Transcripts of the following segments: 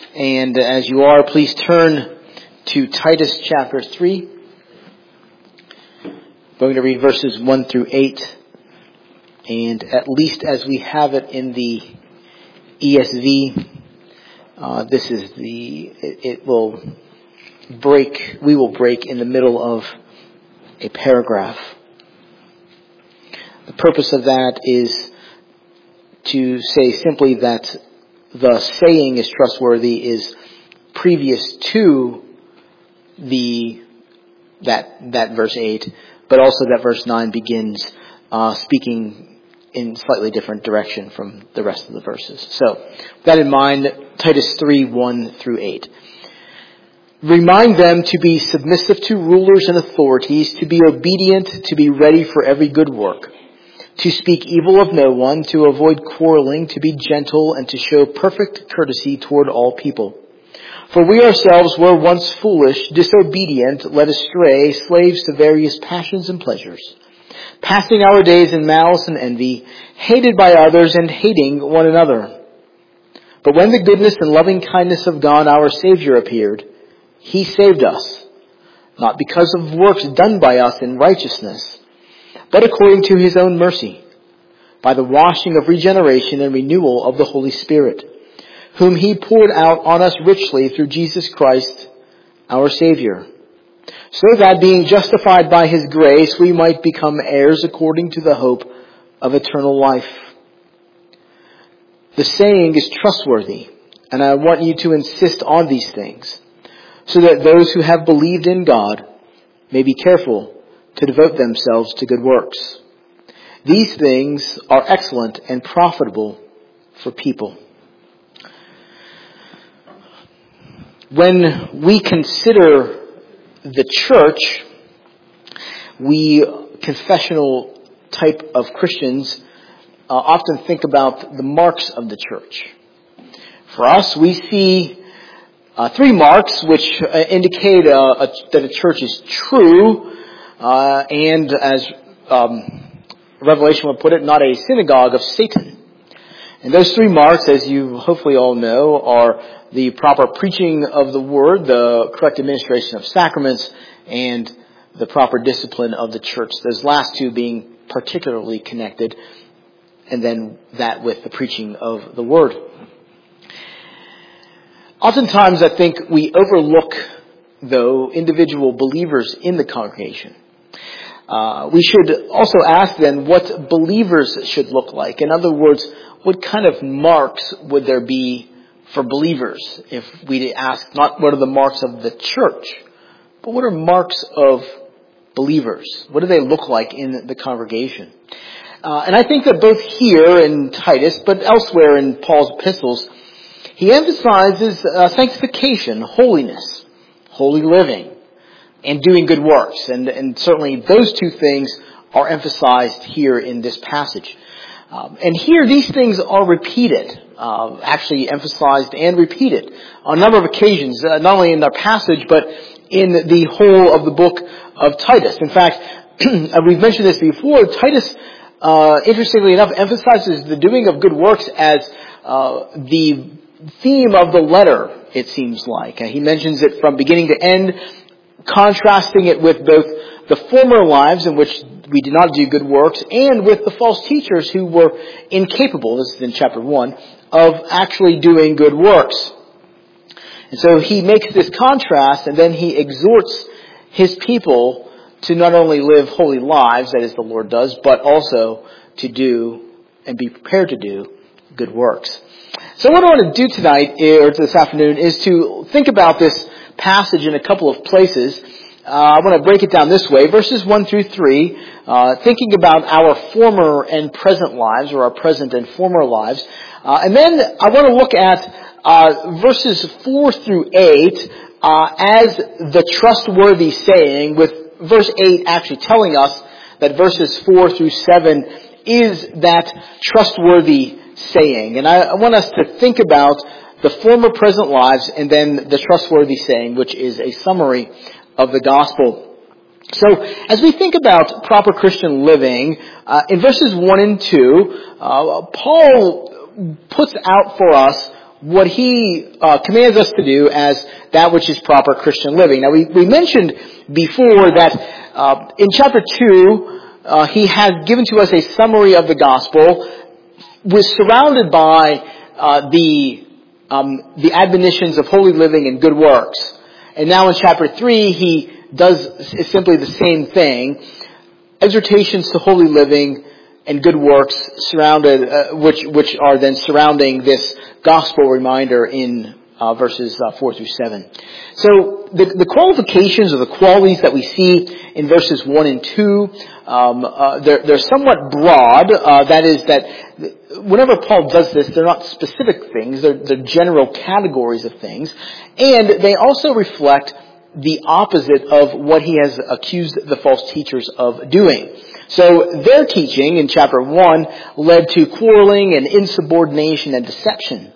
And as you are, please turn to Titus chapter 3. I'm going to read verses 1 through 8. And at least as we have it in the ESV, we will break in the middle of a paragraph. The purpose of that is to say simply that the saying is trustworthy is previous to that verse 8, but also that verse 9 begins speaking in slightly different direction from the rest of the verses. So, with that in mind, Titus 3, 1 through 8. Remind them to be submissive to rulers and authorities, to be obedient, to be ready for every good work, to speak evil of no one, to avoid quarreling, to be gentle, and to show perfect courtesy toward all people. For we ourselves were once foolish, disobedient, led astray, slaves to various passions and pleasures, passing our days in malice and envy, hated by others and hating one another. But when the goodness and loving kindness of God our Savior appeared, He saved us, not because of works done by us in righteousness, but according to His own mercy, by the washing of regeneration and renewal of the Holy Spirit, whom He poured out on us richly through Jesus Christ, our Savior, so that being justified by His grace, we might become heirs according to the hope of eternal life. The saying is trustworthy, and I want you to insist on these things, so that those who have believed in God may be careful to devote themselves to good works. These things are excellent and profitable for people. When we consider the church, we confessional type of Christians often think about the marks of the church. For us, we see three marks which indicate that a church is true, and as Revelation would put it, not a synagogue of Satan. And those three marks, as you hopefully all know, are the proper preaching of the word, the correct administration of sacraments, and the proper discipline of the church. Those last two being particularly connected, and then that with the preaching of the word. Oftentimes, I think we overlook, though, individual believers in the congregation. We should also ask then what believers should look like. In other words, what kind of marks would there be for believers? If we ask not what are the marks of the church, but what are marks of believers? What do they look like in the congregation? And I think that both here in Titus, but elsewhere in Paul's epistles, he emphasizes sanctification, holiness, holy living, and doing good works. And certainly those two things are emphasized here in this passage. And here these things are repeated, actually emphasized and repeated on a number of occasions, not only in our passage, but in the whole of the book of Titus. In fact, we've mentioned this before, Titus, interestingly enough, emphasizes the doing of good works as the theme of the letter, it seems like. He mentions it from beginning to end, contrasting it with both the former lives in which we did not do good works and with the false teachers who were incapable, this is in chapter 1, of actually doing good works. And so he makes this contrast, and then he exhorts his people to not only live holy lives, that is the Lord does, but also to do and be prepared to do good works. So what I want to do tonight, or this afternoon, is to think about this passage in a couple of places. I want to break it down this way. Verses 1 through 3, thinking about our former and present lives, or our present and former lives. And then I want to look at verses 4 through 8 as the trustworthy saying, with verse 8 actually telling us that verses 4 through 7 is that trustworthy saying. And I want us to think about the former present lives and then the trustworthy saying, which is a summary of the gospel. So as we think about proper Christian living, in verses 1 and 2, Paul puts out for us what he commands us to do as that which is proper Christian living. Now, we mentioned before that in chapter 2, he has given to us a summary of the gospel, was surrounded by the admonitions of holy living and good works. And now in chapter 3, he does simply the same thing. Exhortations to holy living and good works surrounded, which are then surrounding this gospel reminder in verses 4 through 7. So the qualifications or the qualities that we see in verses 1 and 2, they're somewhat broad. That is that whenever Paul does this, they're not specific things. They're general categories of things. And they also reflect the opposite of what he has accused the false teachers of doing. So their teaching in chapter 1 led to quarreling and insubordination and deception.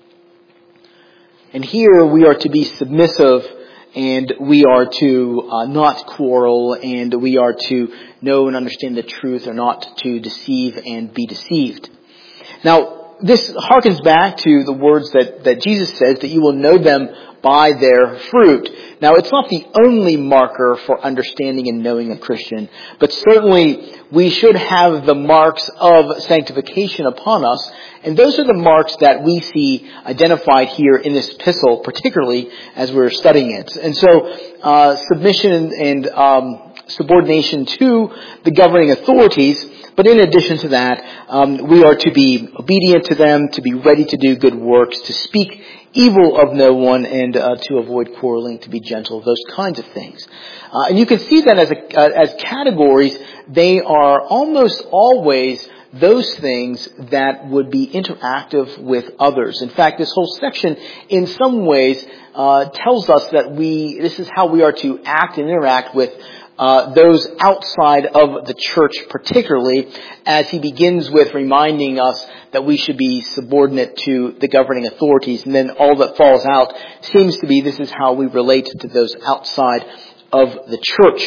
And here we are to be submissive, and we are to not quarrel, and we are to know and understand the truth, or not to deceive and be deceived. Now, this harkens back to the words that Jesus says, that you will know them by their fruit. Now, it's not the only marker for understanding and knowing a Christian, but certainly we should have the marks of sanctification upon us, and those are the marks that we see identified here in this epistle, particularly as we're studying it. And so, submission and subordination to the governing authorities, but in addition to that, we are to be obedient to them, to be ready to do good works, to speak evil of no one, and to avoid quarreling, to be gentle, those kinds of things. And you can see that as categories, they are almost always those things that would be interactive with others. In fact, this whole section, in some ways, tells us that this is how we are to act and interact with those outside of the church, particularly, as he begins with reminding us that we should be subordinate to the governing authorities. And then all that falls out seems to be this is how we relate to those outside of the church.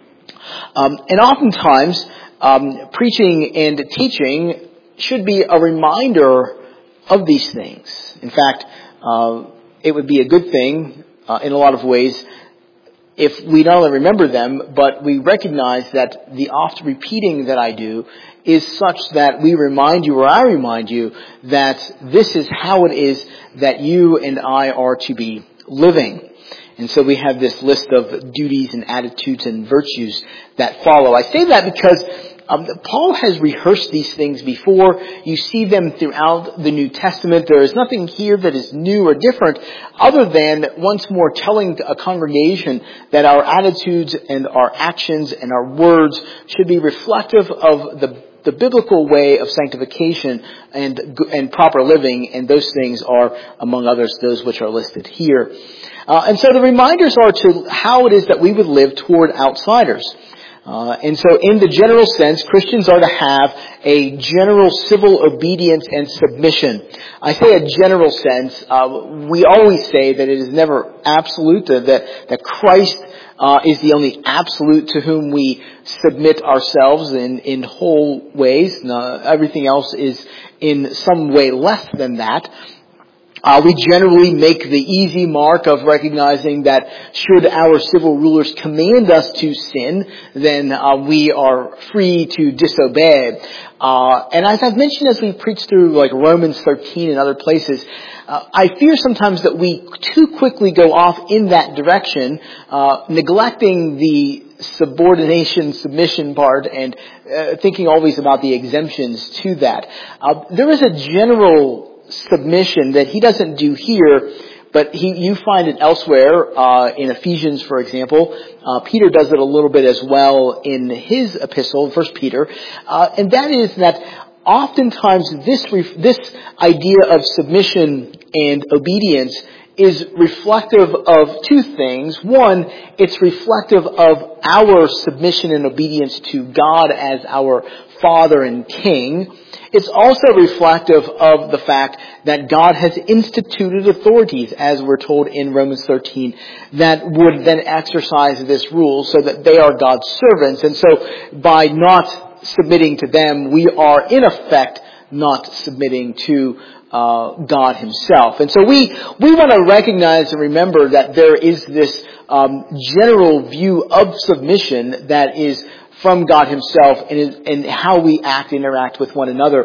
And oftentimes, preaching and teaching should be a reminder of these things. In fact, it would be a good thing in a lot of ways if we not only remember them, but we recognize that the oft repeating that I do is such that we remind you, or I remind you, that this is how it is that you and I are to be living. And so we have this list of duties and attitudes and virtues that follow. I say that because Paul has rehearsed these things before. You see them throughout the New Testament. There is nothing here that is new or different other than once more telling a congregation that our attitudes and our actions and our words should be reflective of the biblical way of sanctification and proper living, and those things are, among others, those which are listed here. And so the reminders are to how it is that we would live toward outsiders. And so in the general sense, Christians are to have a general civil obedience and submission. I say a general sense. We always say that it is never absolute, that Christ is the only absolute to whom we submit ourselves in whole ways. Everything else is in some way less than that. We generally make the easy mark of recognizing that should our civil rulers command us to sin, then we are free to disobey. And as I've mentioned as we preach through like Romans 13 and other places, I fear sometimes that we too quickly go off in that direction, neglecting the submission part, and thinking always about the exemptions to that. There is a general submission that he doesn't do here, but you find it elsewhere, in Ephesians, for example. Peter does it a little bit as well in his epistle, 1 Peter, and that is that oftentimes this idea of submission and obedience is reflective of two things. One, it's reflective of our submission and obedience to God as our Father and King. It's also reflective of the fact that God has instituted authorities, as we're told in Romans 13, that would then exercise this rule so that they are God's servants. And so by not submitting to them, we are in effect not submitting to God himself. And so we want to recognize and remember that there is this general view of submission that is from God himself, and how we interact with one another,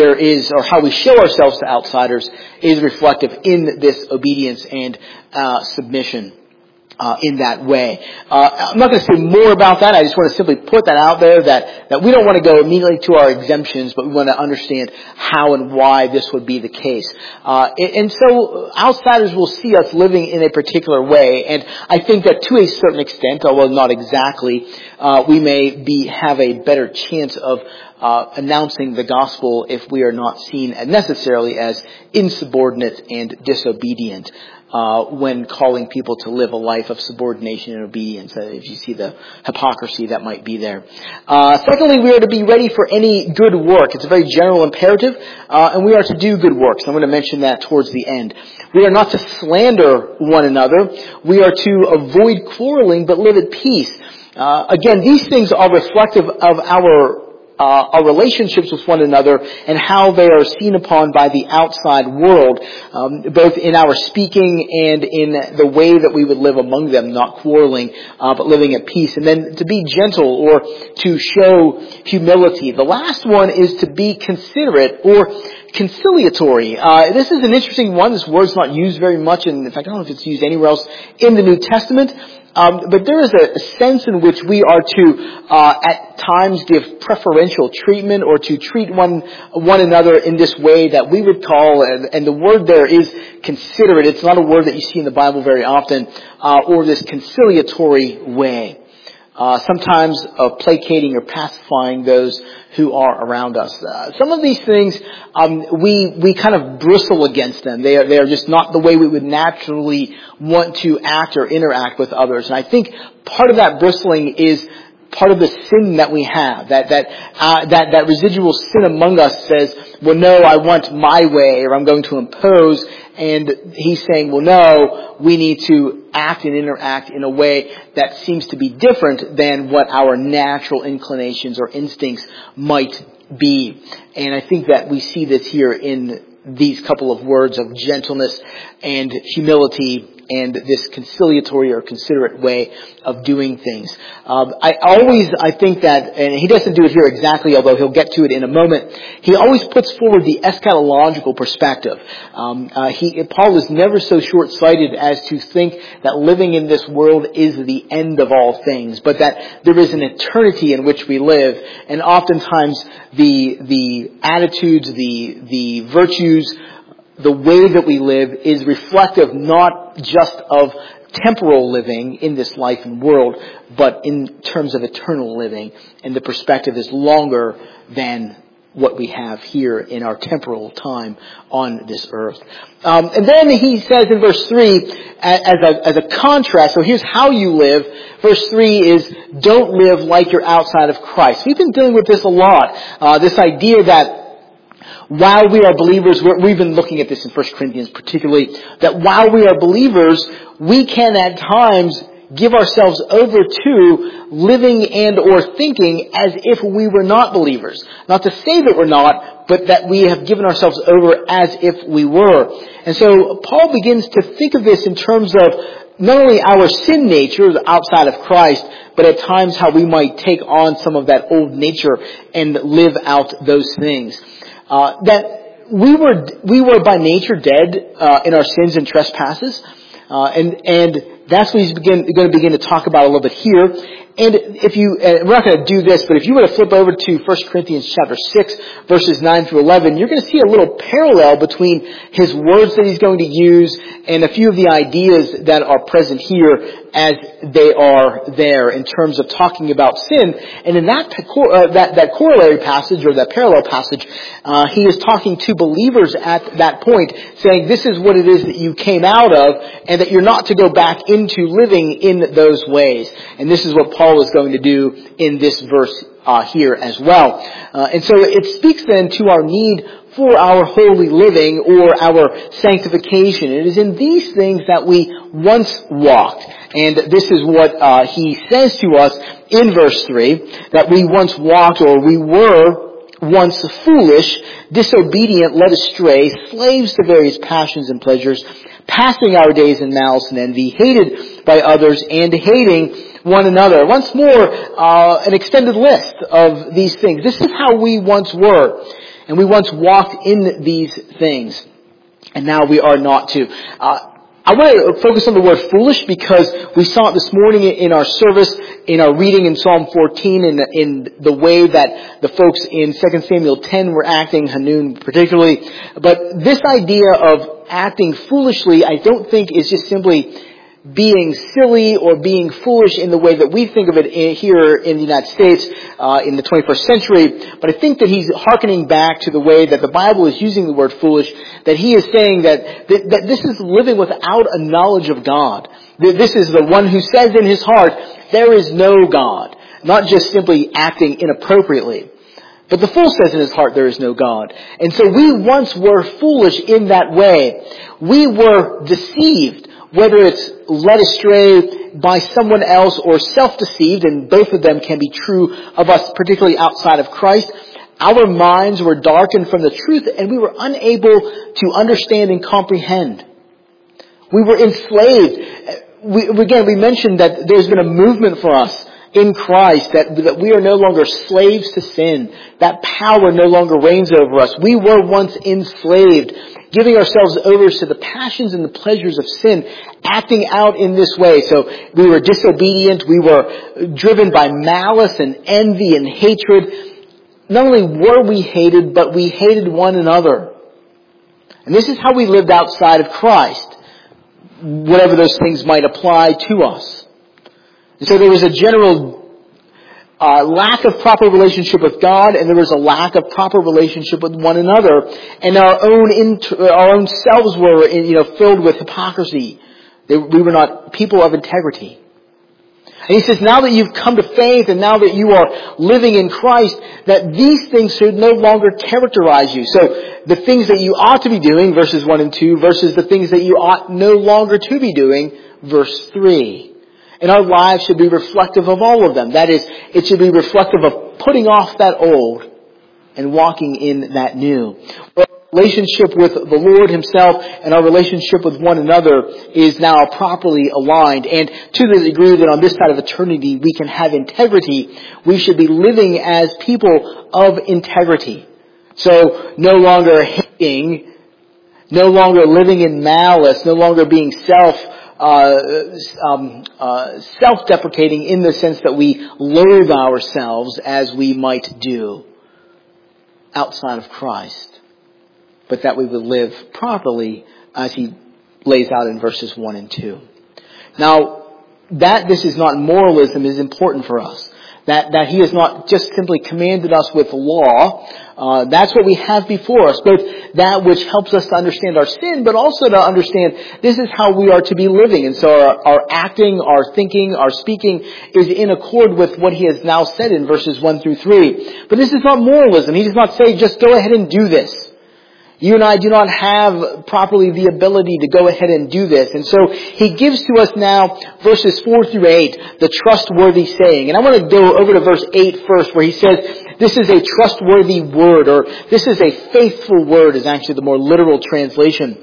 or how we show ourselves to outsiders, is reflective in this obedience and submission. In that way. I'm not going to say more about that. I just want to simply put that out there that we don't want to go immediately to our exemptions, but we want to understand how and why this would be the case. And so outsiders will see us living in a particular way, and I think that to a certain extent, although not exactly, we may have a better chance of announcing the gospel if we are not seen necessarily as insubordinate and disobedient. When calling people to live a life of subordination and obedience, if you see the hypocrisy that might be there. Secondly, we are to be ready for any good work. It's a very general imperative, and we are to do good works. I'm going to mention that towards the end. We are not to slander one another. We are to avoid quarreling, but live at peace. Again, these things are reflective of our relationships with one another and how they are seen upon by the outside world, both in our speaking and in the way that we would live among them, not quarreling, but living at peace. And then to be gentle, or to show humility. The last one is to be considerate or conciliatory. This is an interesting one. This word's not used very much, and in fact, I don't know if it's used anywhere else in the New Testament. But there is a sense in which we are to, at times, give preferential treatment, or to treat one another in this way that we would call, and the word there is considerate. It's not a word that you see in the Bible very often, or this conciliatory way. Sometimes placating or pacifying those who are around us. Some of these things, we kind of bristle against them. They are just not the way we would naturally want to act or interact with others. And I think part of that bristling is part of the sin that we have. That residual sin among us says, well, no, I want my way, or I'm going to impose. And he's saying, well, no, we need to act and interact in a way that seems to be different than what our natural inclinations or instincts might be. And I think that we see this here in these couple of words of gentleness and humility and this conciliatory or considerate way of doing things. I think that, and he doesn't do it here exactly, although he'll get to it in a moment, he always puts forward the eschatological perspective. Paul is never so short-sighted as to think that living in this world is the end of all things, but that there is an eternity in which we live, and oftentimes the attitudes, the virtues, the way that we live is reflective not just of temporal living in this life and world, but in terms of eternal living. And the perspective is longer than what we have here in our temporal time on this earth. And then he says in verse 3, as a contrast, so here's how you live. Verse 3 is, don't live like you're outside of Christ. We've been dealing with this a lot. This idea that while we are believers, we've been looking at this in 1 Corinthians particularly, that while we are believers, we can at times give ourselves over to living and or thinking as if we were not believers. Not to say that we're not, but that we have given ourselves over as if we were. And so Paul begins to think of this in terms of not only our sin nature outside of Christ, but at times how we might take on some of that old nature and live out those things. That we were by nature dead in our sins and trespasses, and that's what he's going to begin to talk about a little bit here. And we're not going to do this, but if you were to flip over to 1 Corinthians chapter 6, verses 9 through 11, you're going to see a little parallel between his words that he's going to use and a few of the ideas that are present here as they are there in terms of talking about sin. And in that corollary passage, or that parallel passage, he is talking to believers at that point, saying this is what it is that you came out of, and that you're not to go back into living in those ways. And this is what Paul is going to do in this verse here as well. And so it speaks then to our need for our holy living or our sanctification. It is in these things that we once walked. And this is what he says to us in verse 3, that we once walked, or we were once foolish, disobedient, led astray, slaves to various passions and pleasures, passing our days in malice and envy, hated by others, and hating one another. Once more, an extended list of these things. This is how we once were, and we once walked in these things, and now we are not to. I want to focus on the word foolish because we saw it this morning in our service, in our reading in Psalm 14, in the way that the folks in 2 Samuel 10 were acting, Hanun particularly. But this idea of acting foolishly, I don't think is just simply being silly or being foolish in the way that we think of it here in the United States in the 21st century. But I think that he's hearkening back to the way that the Bible is using the word foolish, that he is saying that this is living without a knowledge of God. This is the one who says in his heart, there is no God. Not just simply acting inappropriately. But the fool says in his heart, there is no God. And so we once were foolish in that way. We were deceived, whether it's led astray by someone else or self-deceived, and both of them can be true of us, particularly outside of Christ. Our minds were darkened from the truth, and we were unable to understand and comprehend. We were enslaved. We mentioned that there's been a movement for us in Christ, that we are no longer slaves to sin. That power no longer reigns over us. We were once enslaved, giving ourselves over to the passions and the pleasures of sin, acting out in this way. So we were disobedient. We were driven by malice and envy and hatred. Not only were we hated, but we hated one another. And this is how we lived outside of Christ, whatever those things might apply to us. And so there was a general lack of proper relationship with God, and there was a lack of proper relationship with one another, and our own selves were, filled with hypocrisy. We were not people of integrity. And he says, now that you've come to faith, and now that you are living in Christ, that these things should no longer characterize you. So the things that you ought to be doing, verses 1 and 2, versus the things that you ought no longer to be doing, verse 3. And our lives should be reflective of all of them. That is, it should be reflective of putting off that old and walking in that new. Our relationship with the Lord himself and our relationship with one another is now properly aligned. And to the degree that on this side of eternity we can have integrity, we should be living as people of integrity. So no longer hating, no longer living in malice, no longer being self-deprecating in the sense that we loathe ourselves as we might do outside of Christ, but that we would live properly as he lays out in verses 1 and 2. Now, that this is not moralism is important for us. That he has not just simply commanded us with law. That's what we have before us. Both that which helps us to understand our sin, but also to understand this is how we are to be living. And so our acting, our thinking, our speaking is in accord with what he has now said in verses 1 through 3. But this is not moralism. He does not say, just go ahead and do this. You and I do not have properly the ability to go ahead and do this. And so he gives to us now verses 4 through 8, the trustworthy saying. And I want to go over to verse 8 first, where he says, this is a trustworthy word, or this is a faithful word is actually the more literal translation.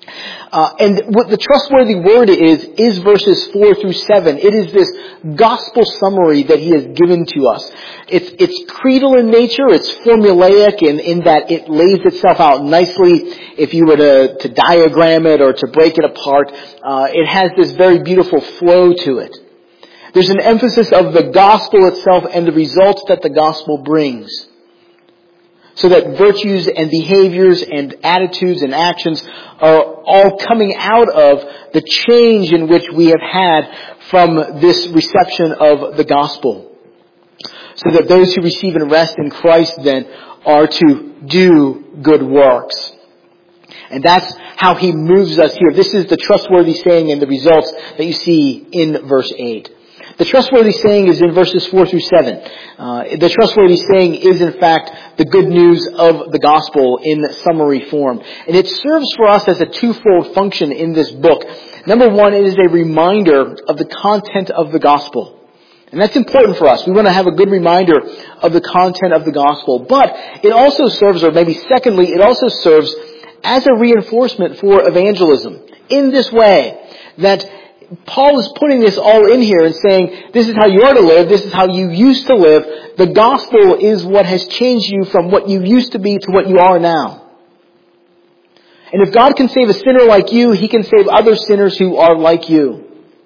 And what the trustworthy word is verses 4 through 7. It is this gospel summary that he has given to us. It's creedal in nature. It's formulaic in that it lays itself out nicely. If you were to diagram it or to break it apart, it has this very beautiful flow to it. There's an emphasis of the gospel itself and the results that the gospel brings. So that virtues and behaviors and attitudes and actions are all coming out of the change in which we have had from this reception of the gospel. So that those who receive and rest in Christ then are to do good works. And that's how he moves us here. This is the trustworthy saying and the results that you see in verse 8. The trustworthy saying is in verses 4 through 7. The trustworthy saying is, in fact, the good news of the gospel in summary form. And it serves for us as a twofold function in this book. Number one, it is a reminder of the content of the gospel. And that's important for us. We want to have a good reminder of the content of the gospel. But it also serves, or maybe secondly, it also serves as a reinforcement for evangelism. In this way, that Paul is putting this all in here and saying, this is how you are to live, this is how you used to live. The gospel is what has changed you from what you used to be to what you are now. And if God can save a sinner like you, He can save other sinners who are like you.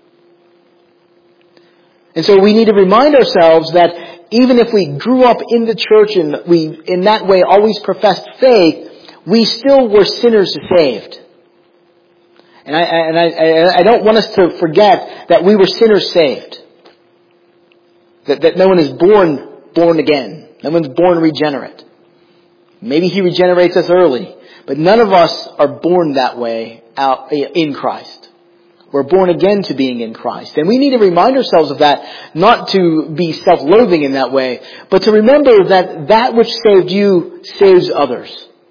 And so we need to remind ourselves that even if we grew up in the church and we, in that way, always professed faith, we still were sinners saved. And I don't want us to forget that we were sinners saved. That no one is born again. No one's born regenerate. Maybe He regenerates us early, but none of us are born that way out in Christ. We're born again to being in Christ. And we need to remind ourselves of that, not to be self-loathing in that way, but to remember that that which saved you saves others.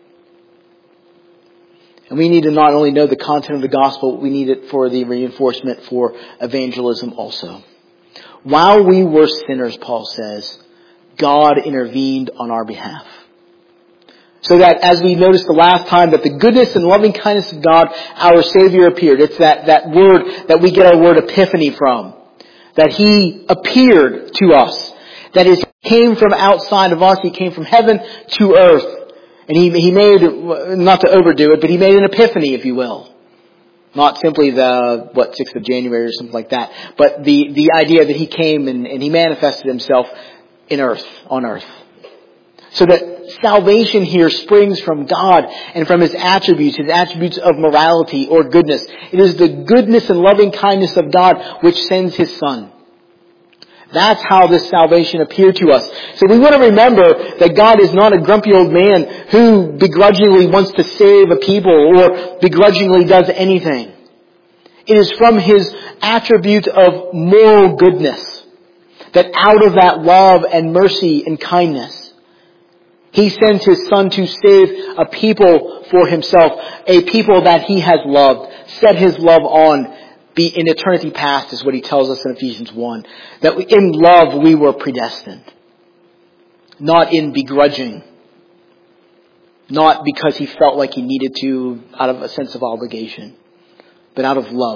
And we need to not only know the content of the gospel, but we need it for the reinforcement for evangelism also. While we were sinners, Paul says, God intervened on our behalf. So that, as we noticed the last time, that the goodness and loving kindness of God, our Savior, appeared. It's that word that we get our word epiphany from. That He appeared to us. That is, He came from outside of us. He came from heaven to earth. And He made, not to overdo it, but He made an epiphany, if you will. Not simply the, 6th of January or something like that. But the idea that He came and He manifested Himself on earth. So that salvation here springs from God and from His attributes of morality or goodness. It is the goodness and loving kindness of God which sends His Son. That's how this salvation appeared to us. So we want to remember that God is not a grumpy old man who begrudgingly wants to save a people or begrudgingly does anything. It is from His attribute of moral goodness that out of that love and mercy and kindness, He sends His Son to save a people for Himself, a people that He has loved, set His love on, be in eternity past, is what He tells us in Ephesians 1. That in love we were predestined. Not in begrudging. Not because He felt like He needed to out of a sense of obligation. But out of love.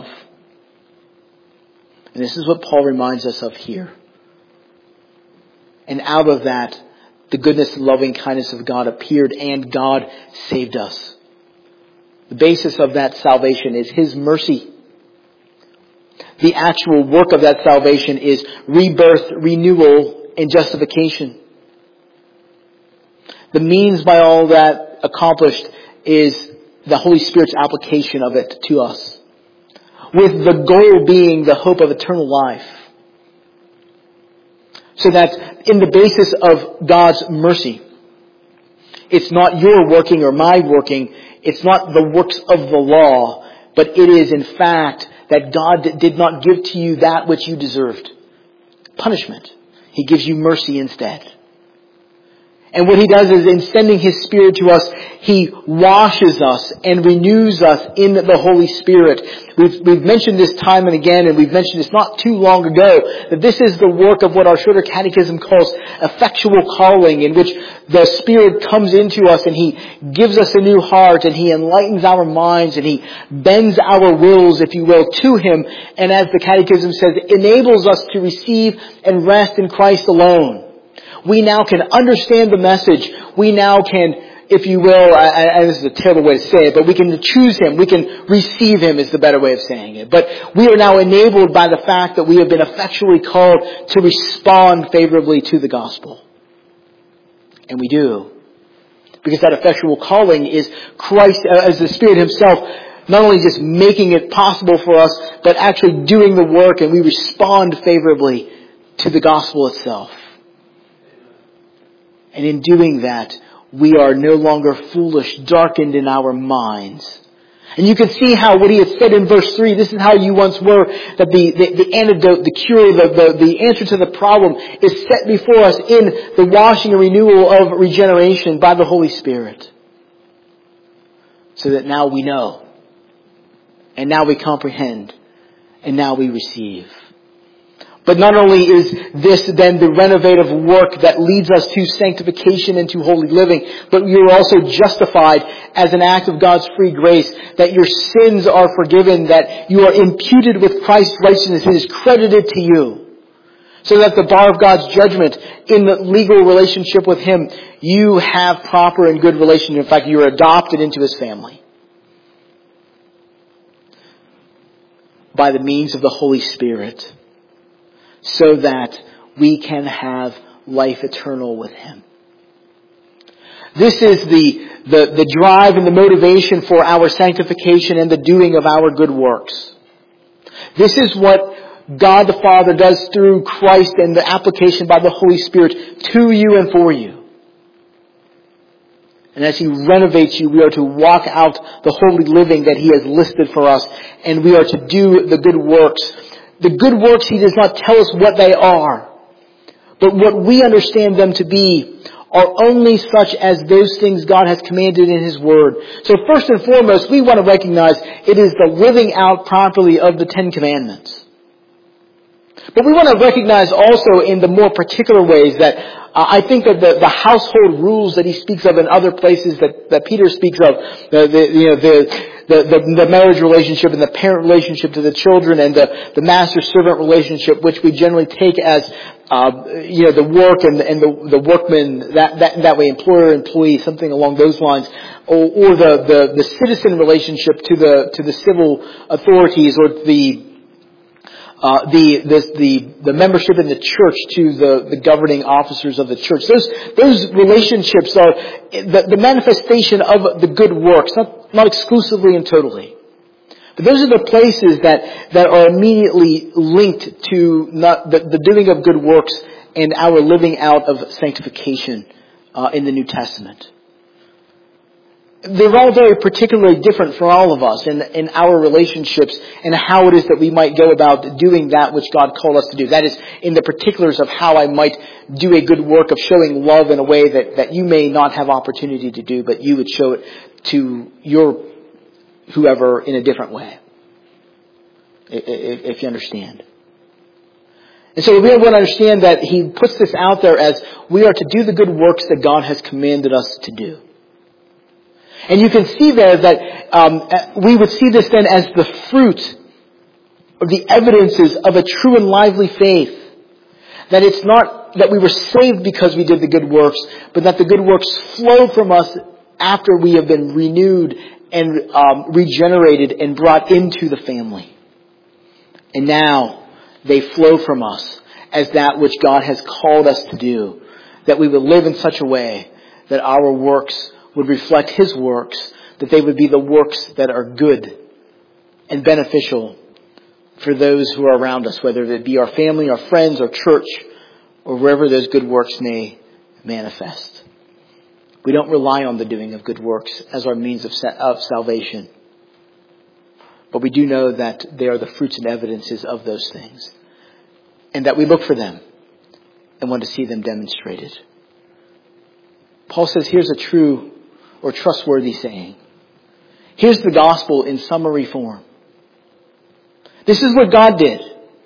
And this is what Paul reminds us of here. And out of that, the goodness and loving kindness of God appeared and God saved us. The basis of that salvation is His mercy. The actual work of that salvation is rebirth, renewal, and justification. The means by all that accomplished is the Holy Spirit's application of it to us. With the goal being the hope of eternal life. So that in the basis of God's mercy, it's not your working or my working, it's not the works of the law, but it is in fact that God did not give to you that which you deserved. Punishment. He gives you mercy instead. And what He does is, in sending His Spirit to us, He washes us and renews us in the Holy Spirit. We've mentioned this time and again, and we've mentioned this not too long ago, that this is the work of what our Shorter Catechism calls effectual calling, in which the Spirit comes into us and He gives us a new heart, and He enlightens our minds, and He bends our wills, if you will, to Him, and as the Catechism says, enables us to receive and rest in Christ alone. We now can understand the message. We now can, if you will, this is a terrible way to say it, but we can choose Him. We can receive Him is the better way of saying it. But we are now enabled by the fact that we have been effectually called to respond favorably to the gospel. And we do. Because that effectual calling is Christ, as the Spirit Himself, not only just making it possible for us, but actually doing the work, and we respond favorably to the gospel itself. And in doing that, we are no longer foolish, darkened in our minds. And you can see how what he had said in verse 3, this is how you once were, that the antidote, the cure, the answer to the problem is set before us in the washing and renewal of regeneration by the Holy Spirit. So that now we know. And now we comprehend. And now we receive. But not only is this then the renovative work that leads us to sanctification and to holy living, but you're also justified as an act of God's free grace, that your sins are forgiven, that you are imputed with Christ's righteousness. It is credited to you. So that the bar of God's judgment in the legal relationship with Him, you have proper and good relationship. In fact, you are adopted into His family by the means of the Holy Spirit, so that we can have life eternal with Him. This is the drive and the motivation for our sanctification and the doing of our good works. This is what God the Father does through Christ and the application by the Holy Spirit to you and for you. And as He renovates you, we are to walk out the holy living that He has listed for us, and we are to do the good works. The good works, He does not tell us what they are, but what we understand them to be are only such as those things God has commanded in His Word. So first and foremost, we want to recognize it is the living out properly of the Ten Commandments. But we want to recognize also in the more particular ways that I think that the household rules that he speaks of in other places that Peter speaks of, the marriage relationship and the parent relationship to the children and the master-servant relationship, which we generally take as the work and the workman, that way, employer-employee, something along those lines, or the citizen relationship to the civil authorities, or the membership in the church to the governing officers of the church. Those relationships are the manifestation of the good works, not exclusively and totally. But those are the places that are immediately linked to the doing of good works and our living out of sanctification in the New Testament. They're all very particularly different for all of us in our relationships and how it is that we might go about doing that which God called us to do. That is, in the particulars of how I might do a good work of showing love in a way that you may not have opportunity to do, but you would show it to your whoever in a different way, if you understand. And so we want to understand that he puts this out there as we are to do the good works that God has commanded us to do. And you can see there that we would see this then as the fruit or the evidences of a true and lively faith. That it's not that we were saved because we did the good works, but that the good works flow from us after we have been renewed and regenerated and brought into the family. And now they flow from us as that which God has called us to do. That we would live in such a way that our works would reflect His works, that they would be the works that are good and beneficial for those who are around us, whether it be our family, our friends, our church, or wherever those good works may manifest. We don't rely on the doing of good works as our means of salvation, but we do know that they are the fruits and evidences of those things, and that we look for them and want to see them demonstrated. Paul says, here's a true or trustworthy saying. Here's the gospel in summary form. This is what God did.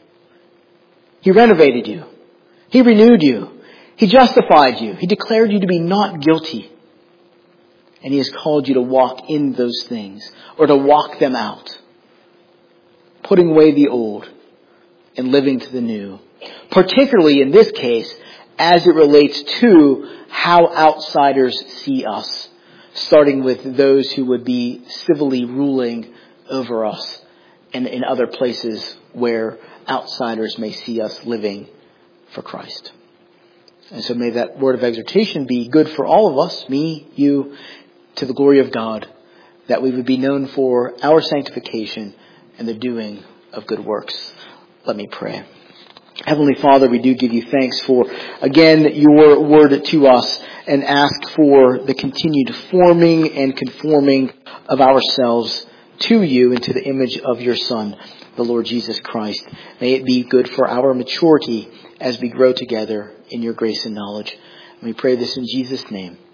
He renovated you. He renewed you. He justified you. He declared you to be not guilty. And He has called you to walk in those things, or to walk them out. Putting away the old and living to the new. Particularly in this case, as it relates to how outsiders see us. Starting with those who would be civilly ruling over us, and in other places where outsiders may see us living for Christ. And so may that word of exhortation be good for all of us, me, you, to the glory of God, that we would be known for our sanctification and the doing of good works. Let me pray. Heavenly Father, we do give you thanks for, again, your word to us, and ask for the continued forming and conforming of ourselves to you and to the image of your Son, the Lord Jesus Christ. May it be good for our maturity as we grow together in your grace and knowledge. And we pray this in Jesus' name.